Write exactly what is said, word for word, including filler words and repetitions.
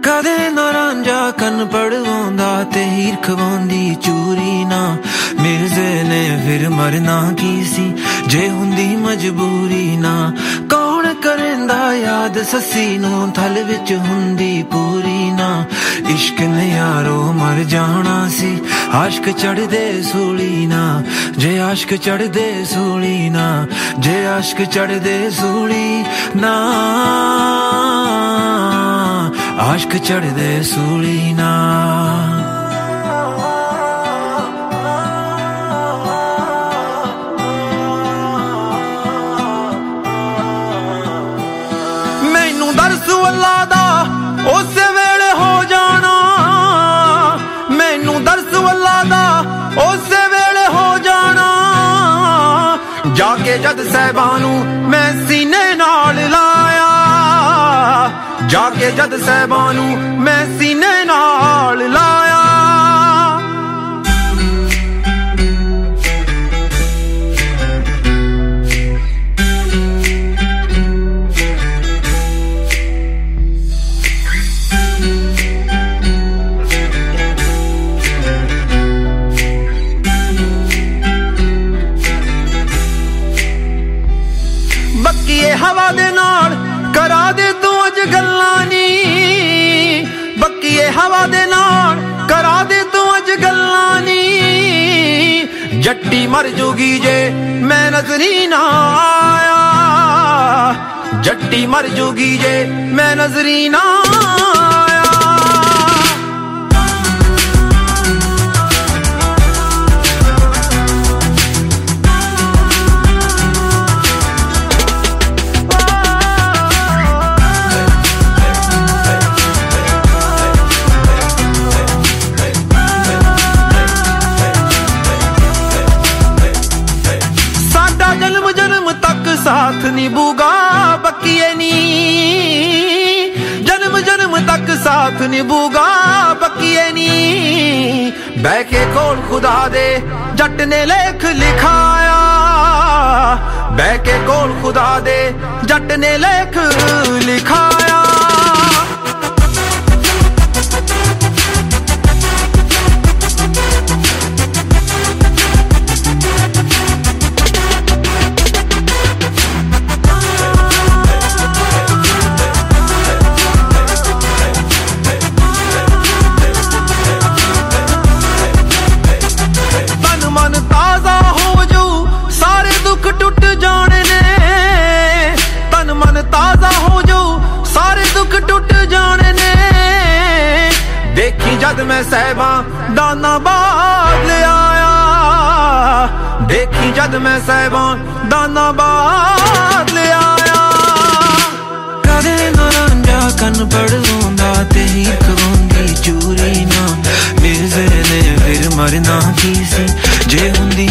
कदे ना रांझा कन पड़वांदा ते हीर खवांदी चूरी ना मिर्जे ने फिर मरना की सी जे हुंदी मजबूरी ना कौन करेंदा याद ससी नू थल विच हुंदी पूरी ना इश्क ने यारो मर जाना सी आश्क चढ़ दे सूली ना जे आश्क चढ़ दे सूली ना जे आश्क चढ़ दे सूली ना आश्क चढ़ दे सूली ना मैनू दरस अल्लाह दा उस वेले हो जाना मैनू दरस अल्लाह दा उस वेले हो जाना जाके जद साहिबानू मैं सीने नाल लाया जाके जद साहिबानू मैं सीने नाल लाया बक्कीए हवा दे नाल करा दे तू अज गल्लां नी बक्कीए हवा दे नाल करा दे तू अज गल्लां नी जट्टी मर जोगी जे मैं नजरी ना आया जट्टी मर जोगी जे मैं नजरी ना आया जन्म जन्म तक साथ निभूगा बक्कीए नी जन्म जन्म तक साथ निभूगा बक्कीए नी बह के कोल खुदा दे जट ने लेख लिखाया बह के कोल खुदा दे जट ने लेख लिखाया टुट जाने ने तन मन ताजा हो जाऊ सारे दुख टुट जाने ने देखी जद मैं साहिबा दाना बाद ले आया देखी जद मैं साहिबा दाना बाद ले आया कदे ना रांझा कन पड़वांदा ते हीर खवांदी चूरी ना मिर्जे ने फिर मरना की सी जे हुंदी